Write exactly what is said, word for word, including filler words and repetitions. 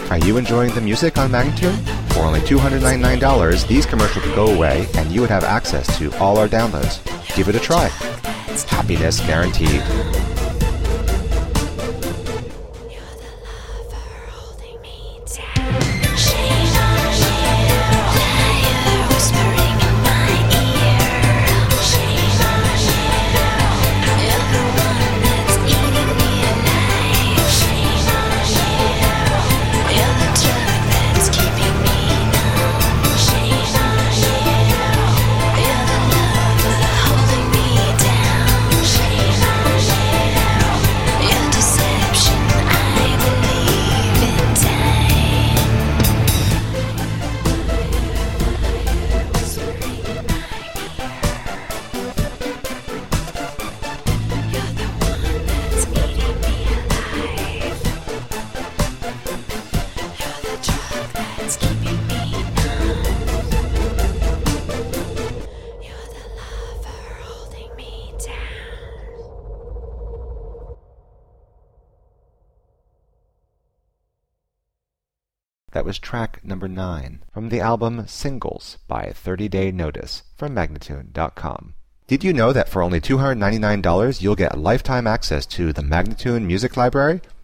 Are you enjoying the music on Magnatune? For only two hundred ninety-nine dollars, these commercials would go away and you would have access to all our downloads. Give it a try. Happiness guaranteed. That was track number nine from the album Singles by thirty day Notice from Magnatune dot com. Did you know that for only two hundred ninety-nine dollars you'll get lifetime access to the Magnatune Music Library?